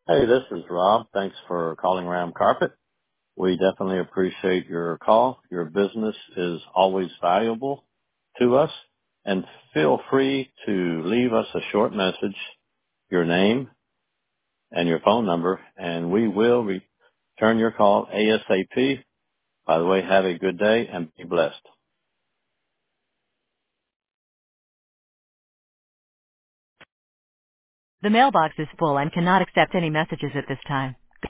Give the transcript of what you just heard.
Hey, this is Rob. Thanks for calling Ram Carpet. We definitely appreciate your call. Your business is always valuable to us, and feel free to leave us a short message, your name and your phone number, and we will return your call ASAP. By the way, have a good day and be blessed. The mailbox is full and cannot accept any messages at this time.